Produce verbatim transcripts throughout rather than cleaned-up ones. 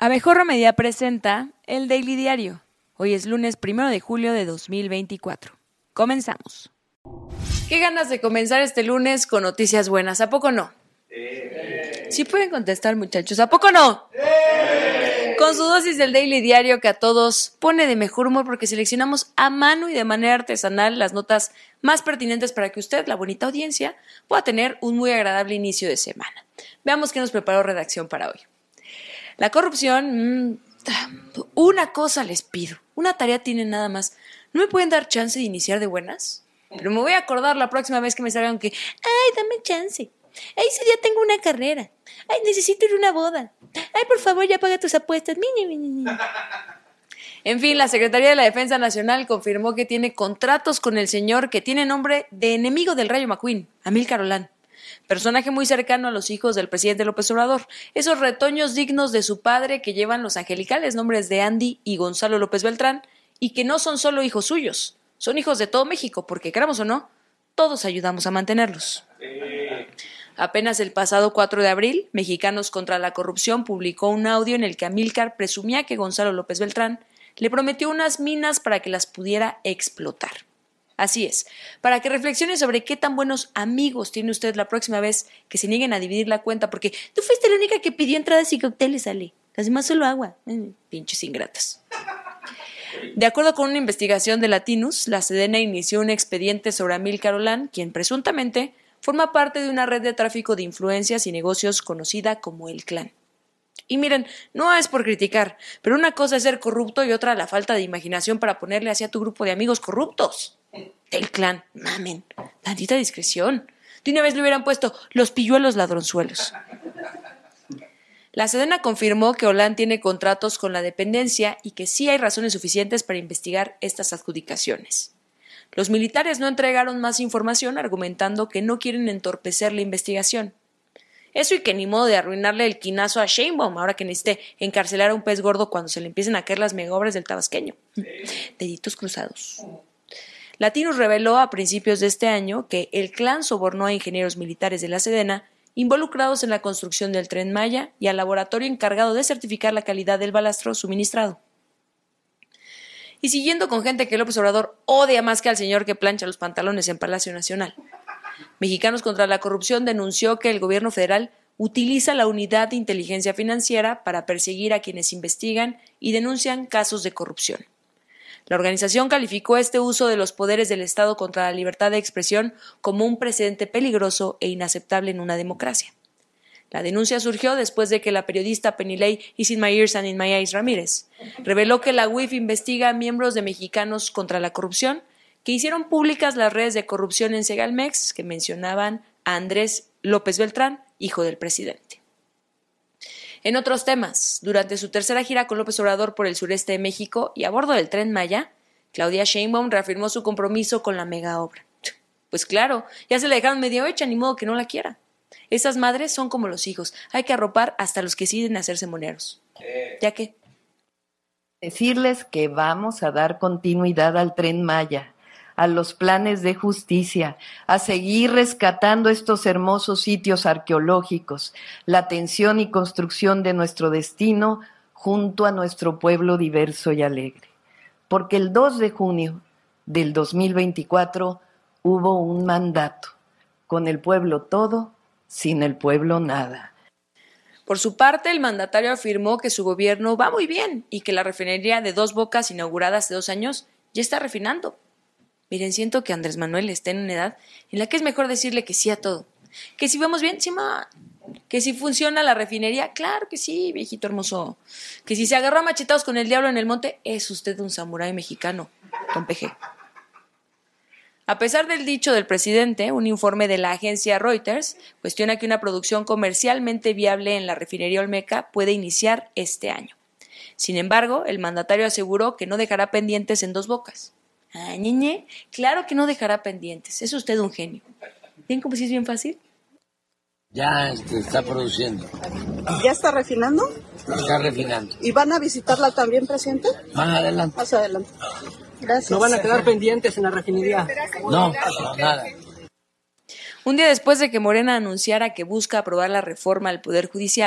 Abejorro Media presenta el Daily Diario. Hoy es lunes primero de julio de dos mil veinticuatro. Comenzamos. Qué ganas de comenzar este lunes con noticias buenas, ¿a poco no? Eh. Sí pueden contestar, muchachos, ¿a poco no? Eh. Con su dosis del Daily Diario que a todos pone de mejor humor porque seleccionamos a mano y de manera artesanal las notas más pertinentes para que usted, la bonita audiencia, pueda tener un muy agradable inicio de semana. Veamos qué nos preparó redacción para hoy. La corrupción, mmm, una cosa les pido, una tarea tienen nada más. ¿No me pueden dar chance de iniciar de buenas? Pero me voy a acordar la próxima vez que me salgan que, ay, dame chance. Ay, ese día tengo una carrera. Ay, necesito ir a una boda. Ay, por favor, ya paga tus apuestas. En fin, la Secretaría de la Defensa Nacional confirmó que tiene contratos con el señor que tiene nombre de enemigo del Rayo McQueen, Amílcar Olán. Personaje muy cercano a los hijos del presidente López Obrador, esos retoños dignos de su padre que llevan los angelicales nombres de Andy y Gonzalo López Beltrán, y que no son solo hijos suyos, son hijos de todo México, porque queramos o no, todos ayudamos a mantenerlos. Apenas el pasado cuatro de abril, Mexicanos contra la Corrupción publicó un audio en el que Amílcar presumía que Gonzalo López Beltrán le prometió unas minas para que las pudiera explotar. Así es, para que reflexione sobre qué tan buenos amigos tiene usted la próxima vez que se nieguen a dividir la cuenta, porque tú fuiste la única que pidió entradas y cócteles, Ale. Las demás solo agua. Mm, pinches ingratas. De acuerdo con una investigación de Latinus, la Sedena inició un expediente sobre Amílcar Olán, quien presuntamente forma parte de una red de tráfico de influencias y negocios conocida como el Clan. Y miren, no es por criticar, pero una cosa es ser corrupto y otra la falta de imaginación para ponerle así a tu grupo de amigos corruptos. Del Clan, mamen, tantita discreción. De una vez le hubieran puesto los pilluelos ladronzuelos. La Sedena confirmó que Olán tiene contratos con la dependencia y que sí hay razones suficientes para investigar estas adjudicaciones. Los militares no entregaron más información argumentando que no quieren entorpecer la investigación. Eso y que ni modo de arruinarle el quinazo a Sheinbaum ahora que necesite encarcelar a un pez gordo cuando se le empiecen a caer las megobras del tabasqueño. Deditos cruzados. Latinus reveló a principios de este año que el Clan sobornó a ingenieros militares de la Sedena involucrados en la construcción del Tren Maya y al laboratorio encargado de certificar la calidad del balastro suministrado. Y siguiendo con gente que López Obrador odia más que al señor que plancha los pantalones en Palacio Nacional. Mexicanos contra la Corrupción denunció que el gobierno federal utiliza la Unidad de Inteligencia Financiera para perseguir a quienes investigan y denuncian casos de corrupción. La organización calificó este uso de los poderes del Estado contra la libertad de expresión como un precedente peligroso e inaceptable en una democracia. La denuncia surgió después de que la periodista Penilei Is in My Ears and in My Eyes Ramírez reveló que la U I F investiga a miembros de Mexicanos contra la Corrupción que hicieron públicas las redes de corrupción en Segalmex que mencionaban a Andrés López Beltrán, hijo del presidente. En otros temas, durante su tercera gira con López Obrador por el sureste de México y a bordo del Tren Maya, Claudia Sheinbaum reafirmó su compromiso con la mega obra. Pues claro, ya se la dejaron medio hecha, ni modo que no la quiera. Esas madres son como los hijos, hay que arropar hasta los que deciden hacerse moneros. ¿Ya qué? Decirles que vamos a dar continuidad al Tren Maya, a los planes de justicia, a seguir rescatando estos hermosos sitios arqueológicos, la atención y construcción de nuestro destino junto a nuestro pueblo diverso y alegre. Porque el dos de junio del dos mil veinticuatro hubo un mandato, con el pueblo todo, sin el pueblo nada. Por su parte, el mandatario afirmó que su gobierno va muy bien y que la refinería de Dos Bocas, inaugurada hace dos años, ya está refinando. Miren, siento que Andrés Manuel está en una edad en la que es mejor decirle que sí a todo. Que si vamos bien, sí, ma. Que si funciona la refinería, claro que sí, viejito hermoso. Que si se agarró a machetados con el diablo en el monte, es usted un samurái mexicano, don P G. A pesar del dicho del presidente, un informe de la agencia Reuters cuestiona que una producción comercialmente viable en la refinería Olmeca puede iniciar este año. Sin embargo, el mandatario aseguró que no dejará pendientes en Dos Bocas. Ah, ñeñe, claro que no dejará pendientes, es usted un genio. ¿Ven cómo sí es bien fácil? Ya este, está produciendo. ¿Ya está refinando? Está refinando. ¿Y van a visitarla también, presidente? Más adelante. Más adelante. Gracias. ¿No van a quedar pendientes en la refinería? No, no, nada. Un día después de que Morena anunciara que busca aprobar la reforma al Poder Judicial,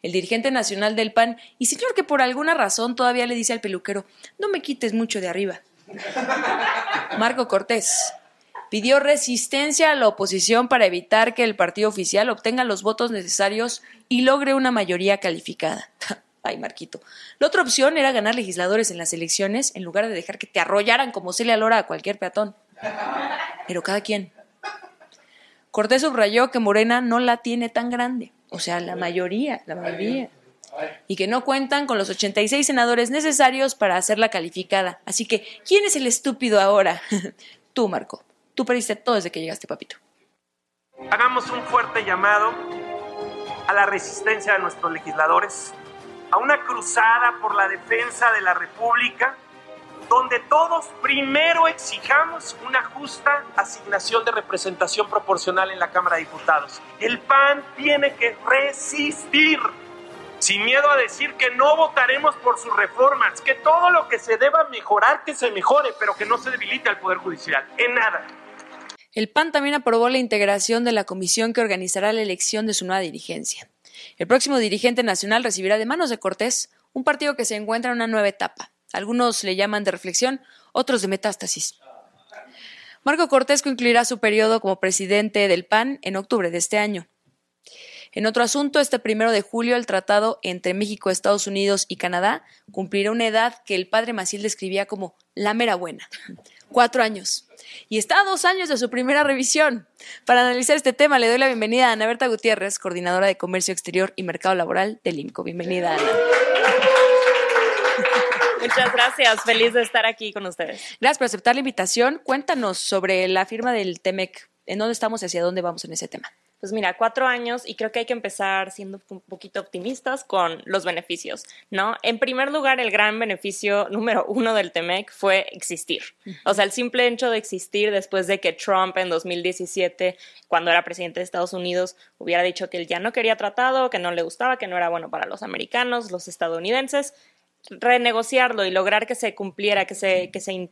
el dirigente nacional del P A N y señor que por alguna razón todavía le dice al peluquero, no me quites mucho de arriba. Marco Cortés pidió resistencia a la oposición para evitar que el partido oficial obtenga los votos necesarios y logre una mayoría calificada. Ay, Marquito. La otra opción era ganar legisladores en las elecciones en lugar de dejar que te arrollaran como Celia Lora a cualquier peatón. Pero cada quien. Cortés subrayó que Morena no la tiene tan grande. O sea, la mayoría, la mayoría. Y que no cuentan con los ochenta y seis senadores necesarios para hacerla calificada. Así que, ¿quién es el estúpido ahora? Tú, Marco. Tú perdiste todo desde que llegaste, papito. Hagamos un fuerte llamado a la resistencia de nuestros legisladores, a una cruzada por la defensa de la República, donde todos primero exijamos una justa asignación de representación proporcional en la Cámara de Diputados. El P A N tiene que resistir, sin miedo a decir que no votaremos por sus reformas, que todo lo que se deba mejorar, que se mejore, pero que no se debilite al Poder Judicial, en nada. El P A N también aprobó la integración de la comisión que organizará la elección de su nueva dirigencia. El próximo dirigente nacional recibirá de manos de Cortés un partido que se encuentra en una nueva etapa. Algunos le llaman de reflexión, otros de metástasis. Marco Cortés concluirá su periodo como presidente del P A N en octubre de este año. En otro asunto, este primero de julio, el tratado entre México, Estados Unidos y Canadá cumplirá una edad que el padre Maciel describía como la mera buena. Cuatro años. Y está a dos años de su primera revisión. Para analizar este tema, le doy la bienvenida a Ana Berta Gutiérrez, coordinadora de Comercio Exterior y Mercado Laboral del I M C O. Bienvenida, Ana. Muchas gracias, feliz de estar aquí con ustedes. Gracias por aceptar la invitación. Cuéntanos sobre la firma del T M E C. ¿En dónde estamos y hacia dónde vamos en ese tema? Pues mira, cuatro años y creo que hay que empezar siendo un poquito optimistas con los beneficios, ¿no? En primer lugar, el gran beneficio número uno del T M E C fue existir. O sea, el simple hecho de existir después de que Trump en dos mil diecisiete, cuando era presidente de Estados Unidos, hubiera dicho que él ya no quería tratado, que no le gustaba, que no era bueno para los americanos, los estadounidenses, renegociarlo y lograr que se cumpliera, que se, que se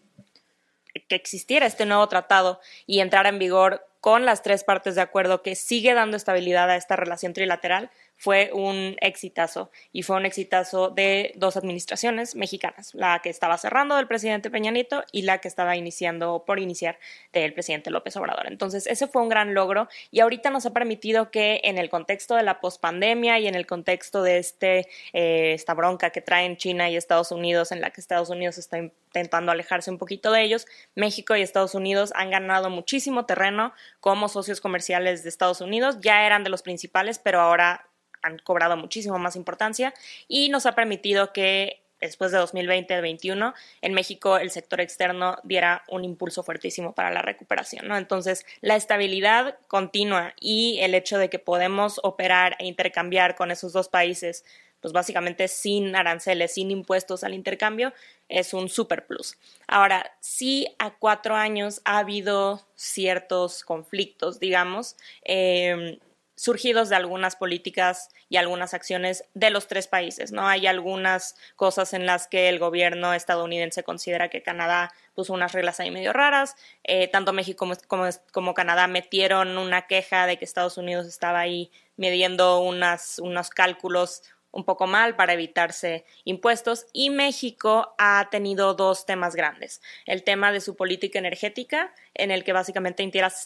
que existiera este nuevo tratado y entrara en vigor con las tres partes de acuerdo, que sigue dando estabilidad a esta relación trilateral, fue un exitazo. Y fue un exitazo de dos administraciones mexicanas, la que estaba cerrando del presidente Peña Nieto y la que estaba iniciando por iniciar del presidente López Obrador. Entonces, ese fue un gran logro y ahorita nos ha permitido que en el contexto de la pospandemia y en el contexto de este eh, esta bronca que traen China y Estados Unidos, en la que Estados Unidos está intentando alejarse un poquito de ellos, México y Estados Unidos han ganado muchísimo terreno como socios comerciales de Estados Unidos. Ya eran de los principales, pero ahora han cobrado muchísimo más importancia y nos ha permitido que después de dos mil veinte, dos mil veintiuno, en México el sector externo diera un impulso fuertísimo para la recuperación, ¿no? Entonces, la estabilidad continua y el hecho de que podemos operar e intercambiar con esos dos países, pues básicamente sin aranceles, sin impuestos al intercambio, es un super plus. Ahora, sí, a cuatro años ha habido ciertos conflictos, digamos, eh, surgidos de algunas políticas y algunas acciones de los tres países, ¿no? Hay algunas cosas en las que el gobierno estadounidense considera que Canadá puso unas reglas ahí medio raras. Eh, tanto México como, como, como Canadá metieron una queja de que Estados Unidos estaba ahí midiendo unas, unos cálculos un poco mal para evitarse impuestos, y México ha tenido dos temas grandes. El tema de su política energética, en el que básicamente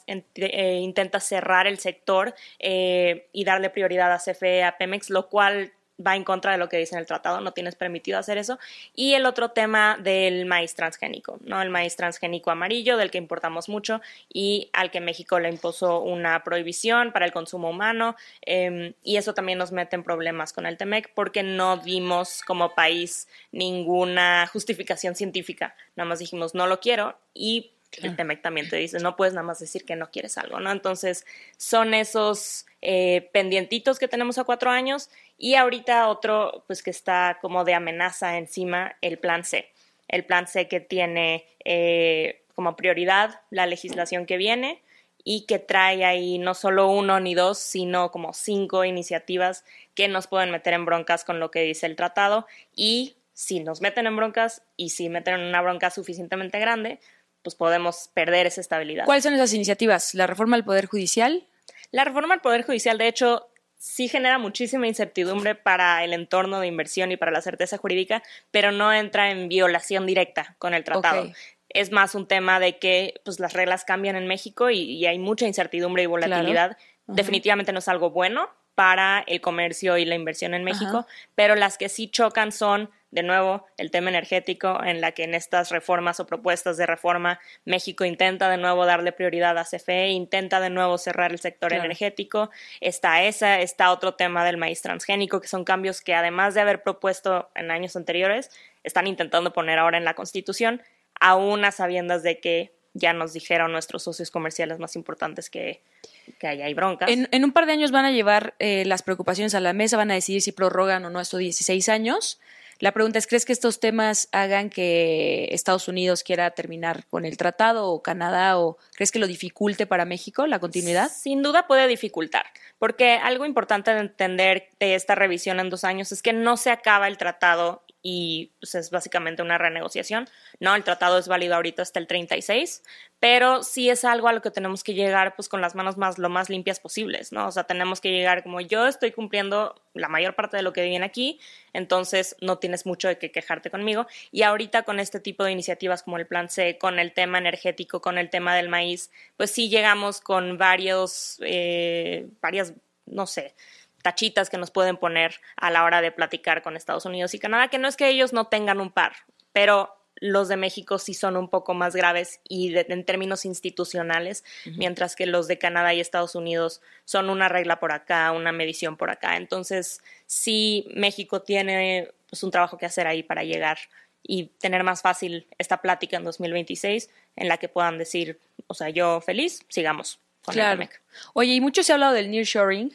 intenta cerrar el sector eh, y darle prioridad a C F E, a Pemex, lo cual va en contra de lo que dice en el tratado, no tienes permitido hacer eso. Y el otro tema del maíz transgénico, ¿no? El maíz transgénico amarillo, del que importamos mucho y al que México le impuso una prohibición para el consumo humano, eh, y eso también nos mete en problemas con el T M E C porque no dimos como país ninguna justificación científica, nada más dijimos no lo quiero y el T M E C también te dice, no puedes nada más decir que no quieres algo, ¿no? Entonces, son esos eh, pendientitos que tenemos a cuatro años y ahorita otro, pues que está como de amenaza encima, el Plan C. El Plan C que tiene eh, como prioridad la legislación que viene y que trae ahí no solo uno ni dos, sino como cinco iniciativas que nos pueden meter en broncas con lo que dice el tratado, y si nos meten en broncas y si meten en una bronca suficientemente grande, pues podemos perder esa estabilidad. ¿Cuáles son esas iniciativas? ¿La reforma al Poder Judicial? La reforma al Poder Judicial, de hecho, sí genera muchísima incertidumbre para el entorno de inversión y para la certeza jurídica, pero no entra en violación directa con el tratado. Okay. Es más un tema de que pues, las reglas cambian en México y, y hay mucha incertidumbre y volatilidad. Claro. Uh-huh. Definitivamente no es algo bueno para el comercio y la inversión en México, uh-huh. pero las que sí chocan son, de nuevo, el tema energético, en la que en estas reformas o propuestas de reforma México intenta de nuevo darle prioridad a C F E, intenta de nuevo cerrar el sector claro. energético. Está esa, está otro tema del maíz transgénico, que son cambios que además de haber propuesto en años anteriores, están intentando poner ahora en la Constitución, aún a sabiendas de que ya nos dijeron nuestros socios comerciales más importantes que, que ahí hay broncas. En, en un par de años van a llevar eh, las preocupaciones a la mesa, van a decidir si prorrogan o no estos dieciséis años. La pregunta es, ¿crees que estos temas hagan que Estados Unidos quiera terminar con el tratado o Canadá, o crees que lo dificulte para México la continuidad? Sin duda puede dificultar, porque algo importante de entender de esta revisión en dos años es que no se acaba el tratado y pues, es básicamente una renegociación. No, el tratado es válido ahorita hasta el treinta y seis, pero sí es algo a lo que tenemos que llegar pues con las manos más lo más limpias posibles, ¿no? O sea, tenemos que llegar como yo estoy cumpliendo la mayor parte de lo que viene aquí, entonces no tienes mucho de qué quejarte conmigo. Y ahorita con este tipo de iniciativas como el Plan C, con el tema energético, con el tema del maíz, pues sí llegamos con varios, eh, varias, no sé, tachitas que nos pueden poner a la hora de platicar con Estados Unidos y Canadá, que no es que ellos no tengan un par, pero los de México sí son un poco más graves y de, en términos institucionales, uh-huh. mientras que los de Canadá y Estados Unidos son una regla por acá, una medición por acá. Entonces, sí, México tiene pues, un trabajo que hacer ahí para llegar y tener más fácil esta plática en dos mil veintiséis, en la que puedan decir, o sea, yo feliz, sigamos con claro. el T M E C. Oye, y mucho se ha hablado del nearshoring.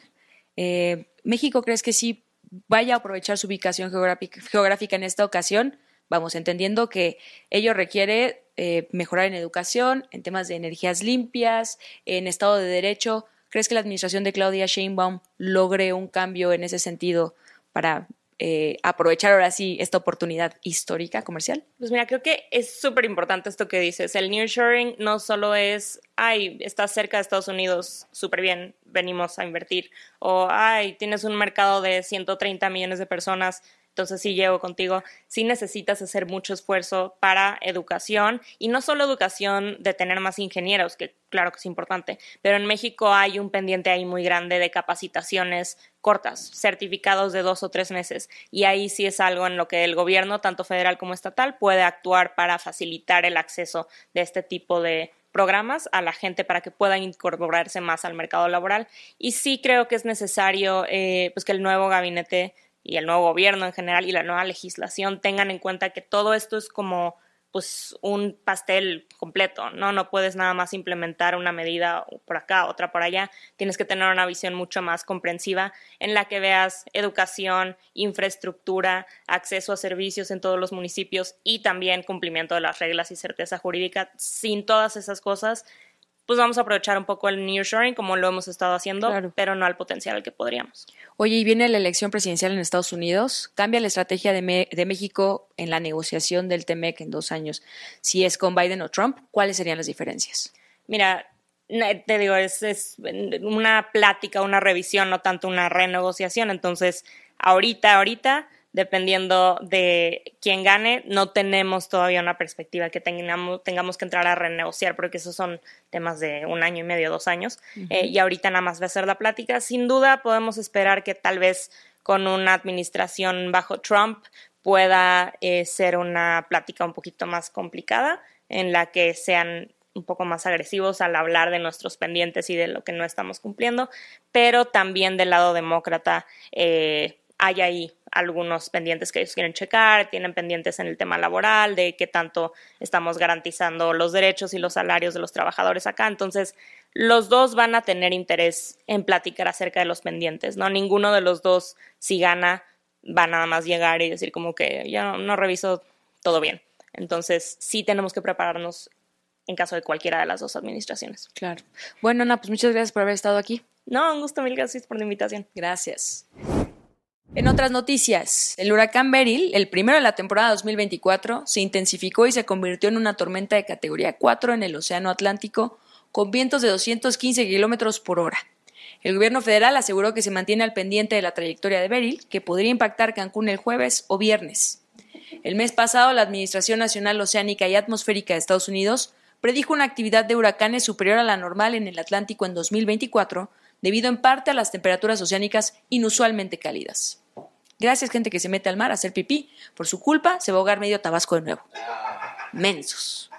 Eh, ¿México crees que sí vaya a aprovechar su ubicación geográfica, geográfica en esta ocasión? Vamos, entendiendo que ello requiere eh, mejorar en educación, en temas de energías limpias, en Estado de Derecho. ¿Crees que la administración de Claudia Sheinbaum logre un cambio en ese sentido para eh, aprovechar ahora sí esta oportunidad histórica comercial? Pues mira, creo que es súper importante esto que dices. El nearshoring no solo es, ay, estás cerca de Estados Unidos, súper bien, venimos a invertir. O, ay, tienes un mercado de ciento treinta millones de personas, entonces sí llego contigo. Sí necesitas hacer mucho esfuerzo para educación, y no solo educación de tener más ingenieros, que claro que es importante, pero en México hay un pendiente ahí muy grande de capacitaciones cortas, certificados de dos o tres meses, y ahí sí es algo en lo que el gobierno, tanto federal como estatal, puede actuar para facilitar el acceso de este tipo de programas a la gente para que puedan incorporarse más al mercado laboral. Y sí creo que es necesario eh, pues que el nuevo gabinete y el nuevo gobierno en general y la nueva legislación tengan en cuenta que todo esto es como pues un pastel completo, ¿no? No puedes nada más implementar una medida por acá, otra por allá. Tienes que tener una visión mucho más comprensiva en la que veas educación, infraestructura, acceso a servicios en todos los municipios y también cumplimiento de las reglas y certeza jurídica. Sin todas esas cosas, pues vamos a aprovechar un poco el nearshoring como lo hemos estado haciendo, claro. pero no al potencial al que podríamos. Oye, y viene la elección presidencial en Estados Unidos. ¿Cambia la estrategia de, me- de México en la negociación del T M E C en dos años? Si es con Biden o Trump, ¿cuáles serían las diferencias? Mira, te digo, es, es una plática, una revisión, no tanto una renegociación. Entonces, ahorita, ahorita... dependiendo de quién gane, no tenemos todavía una perspectiva que tengamos, tengamos que entrar a renegociar, porque esos son temas de un año y medio, dos años, uh-huh. eh, y ahorita nada más va a ser la plática. Sin duda podemos esperar que tal vez con una administración bajo Trump pueda eh, ser una plática un poquito más complicada, en la que sean un poco más agresivos al hablar de nuestros pendientes y de lo que no estamos cumpliendo, pero también del lado demócrata eh, hay ahí algunos pendientes que ellos quieren checar, tienen pendientes en el tema laboral, de qué tanto estamos garantizando los derechos y los salarios de los trabajadores acá. Entonces, los dos van a tener interés en platicar acerca de los pendientes, ¿no? Ninguno de los dos, si gana, va a nada más llegar y decir como que ya no, no reviso, todo bien. Entonces, sí tenemos que prepararnos en caso de cualquiera de las dos administraciones. Claro. Bueno, Ana, pues muchas gracias por haber estado aquí. No, un gusto, mil gracias por la invitación. Gracias. En otras noticias, el huracán Beryl, el primero de la temporada dos mil veinticuatro, se intensificó y se convirtió en una tormenta de categoría cuatro en el Océano Atlántico, con vientos de doscientos quince kilómetros por hora. El gobierno federal aseguró que se mantiene al pendiente de la trayectoria de Beryl, que podría impactar Cancún el jueves o viernes. El mes pasado, la Administración Nacional Oceánica y Atmosférica de Estados Unidos predijo una actividad de huracanes superior a la normal en el Atlántico en dos mil veinticuatro, debido en parte a las temperaturas oceánicas inusualmente cálidas. Gracias, gente que se mete al mar a hacer pipí. Por su culpa, se va a ahogar medio Tabasco de nuevo. Mensos.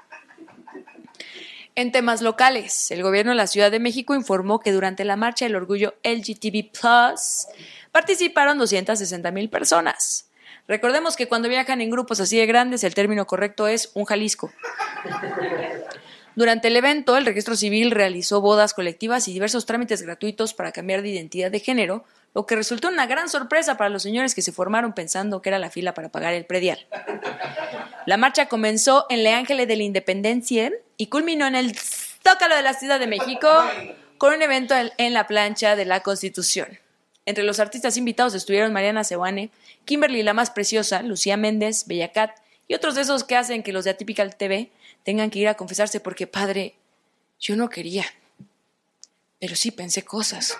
En temas locales, el gobierno de la Ciudad de México informó que durante la Marcha del Orgullo L G B T plus participaron doscientas sesenta mil personas. Recordemos que cuando viajan en grupos así de grandes, el término correcto es un Jalisco. Durante el evento, el Registro Civil realizó bodas colectivas y diversos trámites gratuitos para cambiar de identidad de género, lo que resultó una gran sorpresa para los señores que se formaron pensando que era la fila para pagar el predial. La marcha comenzó en Le Ángeles de la Independencia y culminó en el Zócalo de la Ciudad de México con un evento en la plancha de la Constitución. Entre los artistas invitados estuvieron Mariana Seoane, Kimberly la Más Preciosa, Lucía Méndez, Bella Cat y otros de esos que hacen que los de Atypical T V tengan que ir a confesarse porque, padre, yo no quería, pero sí pensé cosas.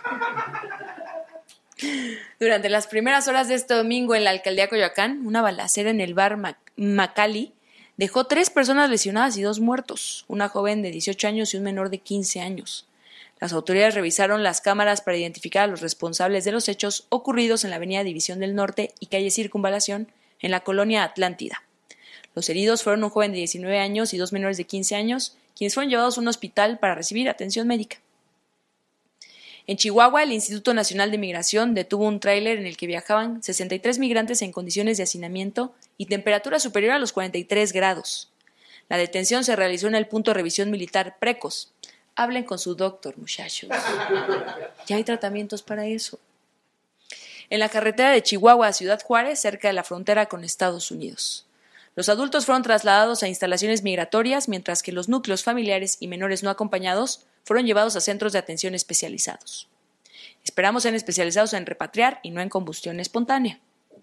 Durante las primeras horas de este domingo en la alcaldía Coyoacán, una balacera en el bar Mac- Macali dejó tres personas lesionadas y dos muertos, una joven de dieciocho años y un menor de quince años. Las autoridades revisaron las cámaras para identificar a los responsables de los hechos ocurridos en la avenida División del Norte y calle Circunvalación, en la colonia Atlántida. Los heridos fueron un joven de diecinueve años y dos menores de quince años, quienes fueron llevados a un hospital para recibir atención médica. En Chihuahua, el Instituto Nacional de Migración detuvo un tráiler en el que viajaban sesenta y tres migrantes en condiciones de hacinamiento y temperatura superior a los cuarenta y tres grados. La detención se realizó en el punto de revisión militar Precos. Hablen con su doctor, muchachos. Ya hay tratamientos para eso. En la carretera de Chihuahua a Ciudad Juárez, cerca de la frontera con Estados Unidos. Los adultos fueron trasladados a instalaciones migratorias, mientras que los núcleos familiares y menores no acompañados fueron llevados a centros de atención especializados. Esperamos sean especializados en repatriar y no en combustión espontánea.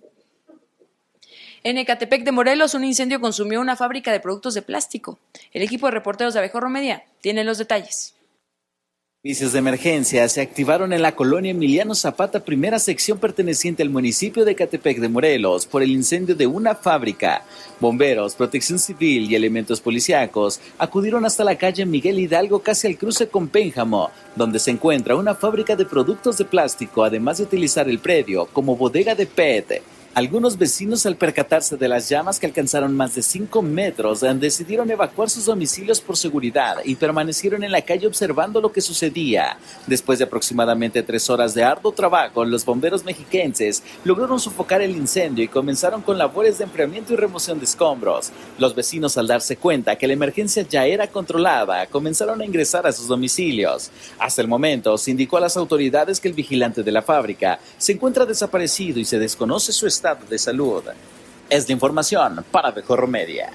En Ecatepec de Morelos, un incendio consumió una fábrica de productos de plástico. El equipo de reporteros de Abejorro Media tiene los detalles. Servicios de emergencia se activaron en la colonia Emiliano Zapata, primera sección perteneciente al municipio de Ecatepec de Morelos, por el incendio de una fábrica. Bomberos, Protección Civil y elementos policíacos acudieron hasta la calle Miguel Hidalgo, casi al cruce con Pénjamo, donde se encuentra una fábrica de productos de plástico, además de utilizar el predio como bodega de P E T. Algunos vecinos, al percatarse de las llamas que alcanzaron más de cinco metros, decidieron evacuar sus domicilios por seguridad y permanecieron en la calle observando lo que sucedía. Después de aproximadamente tres horas de arduo trabajo, los bomberos mexiquenses lograron sofocar el incendio y comenzaron con labores de enfriamiento y remoción de escombros. Los vecinos, al darse cuenta que la emergencia ya era controlada, comenzaron a ingresar a sus domicilios. Hasta el momento, se indicó a las autoridades que el vigilante de la fábrica se encuentra desaparecido y se desconoce su estado de salud. Es la información para Abejorro Media.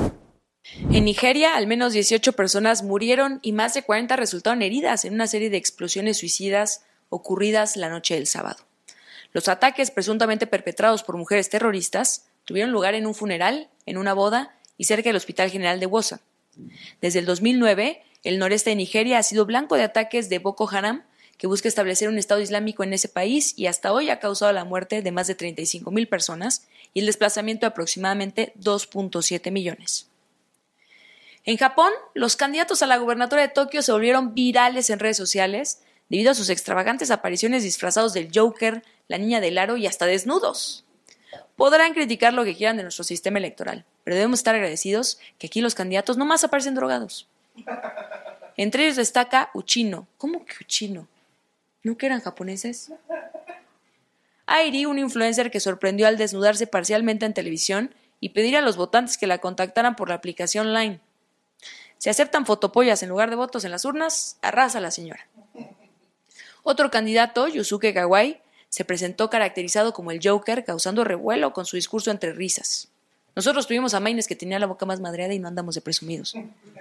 En Nigeria, al menos dieciocho personas murieron y más de cuarenta resultaron heridas en una serie de explosiones suicidas ocurridas la noche del sábado. Los ataques, presuntamente perpetrados por mujeres terroristas, tuvieron lugar en un funeral, en una boda y cerca del Hospital General de Wosa. Desde el dos mil nueve, el noreste de Nigeria ha sido blanco de ataques de Boko Haram, que busca establecer un Estado Islámico en ese país y hasta hoy ha causado la muerte de más de treinta y cinco mil personas y el desplazamiento de aproximadamente dos punto siete millones. En Japón, los candidatos a la gubernatura de Tokio se volvieron virales en redes sociales debido a sus extravagantes apariciones disfrazados del Joker, la Niña del Aro y hasta desnudos. Podrán criticar lo que quieran de nuestro sistema electoral, pero debemos estar agradecidos que aquí los candidatos nomás aparecen drogados. Entre ellos destaca Uchino. ¿Cómo que Uchino? ¿No que eran japoneses? Airi, un influencer que sorprendió al desnudarse parcialmente en televisión y pedir a los votantes que la contactaran por la aplicación Line. Si aceptan fotopollas en lugar de votos en las urnas, arrasa la señora. Otro candidato, Yusuke Kawai, se presentó caracterizado como el Joker, causando revuelo con su discurso entre risas. Nosotros tuvimos a Maines que tenía la boca más madreada y no andamos de presumidos.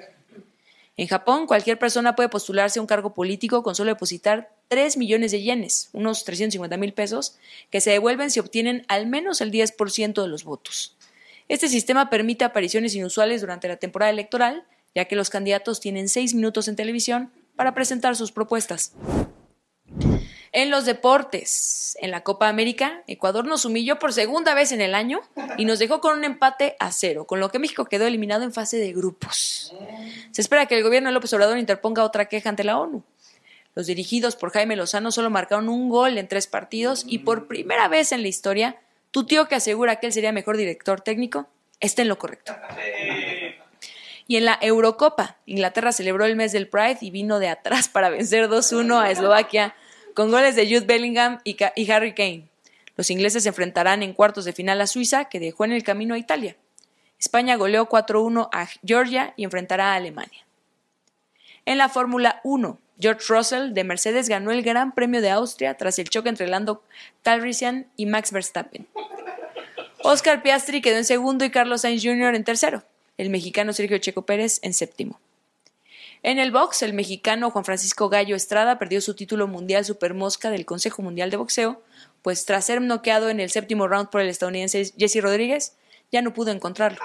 En Japón, cualquier persona puede postularse a un cargo político con solo depositar tres millones de yenes, unos trescientos cincuenta mil pesos, que se devuelven si obtienen al menos el diez por ciento de los votos. Este sistema permite apariciones inusuales durante la temporada electoral, ya que los candidatos tienen seis minutos en televisión para presentar sus propuestas. En los deportes, en la Copa América, Ecuador nos humilló por segunda vez en el año y nos dejó con un empate a cero, con lo que México quedó eliminado en fase de grupos. Se espera que el gobierno de López Obrador interponga otra queja ante la ONU. Los dirigidos por Jaime Lozano solo marcaron un gol en tres partidos y por primera vez en la historia, tu tío que asegura que él sería mejor director técnico está en lo correcto. Y en la Eurocopa, Inglaterra celebró el mes del Pride y vino de atrás para vencer dos uno a Eslovaquia con goles de Jude Bellingham y, Ka- y Harry Kane. Los ingleses se enfrentarán en cuartos de final a Suiza, que dejó en el camino a Italia. España goleó cuatro uno a Georgia y enfrentará a Alemania. En la Fórmula uno, George Russell de Mercedes ganó el Gran Premio de Austria tras el choque entre Lando Calrissian y Max Verstappen. Oscar Piastri quedó en segundo y Carlos Sainz junior en tercero. El mexicano Sergio Checo Pérez en séptimo. En el box, el mexicano Juan Francisco Gallo Estrada perdió su título mundial supermosca del Consejo Mundial de Boxeo, pues tras ser noqueado en el séptimo round por el estadounidense Jesse Rodríguez, ya no pudo encontrarlo.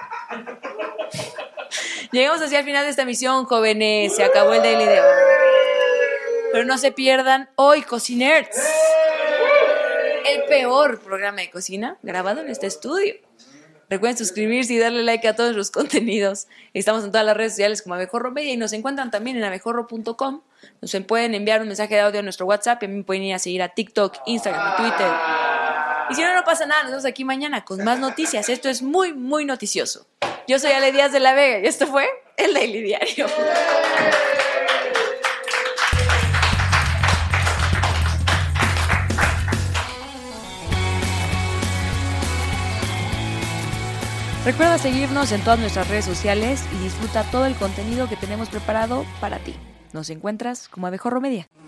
Llegamos hacia el final de esta emisión, jóvenes. Se acabó el Daily de hoy. Pero no se pierdan hoy Cocinerts, el peor programa de cocina grabado en este estudio. Recuerden suscribirse y darle like a todos los contenidos. Estamos en todas las redes sociales como Abejorro Media y nos encuentran también en abejorro punto com. Nos pueden enviar un mensaje de audio a nuestro WhatsApp y a mí me pueden ir a seguir a TikTok, Instagram y Twitter. Y si no, no pasa nada. Nos vemos aquí mañana con más noticias. Esto es muy, muy noticioso. Yo soy Ale Díaz de la Vega y esto fue el Daily Diario. Recuerda seguirnos en todas nuestras redes sociales y disfruta todo el contenido que tenemos preparado para ti. Nos encuentras como Abejorro Media.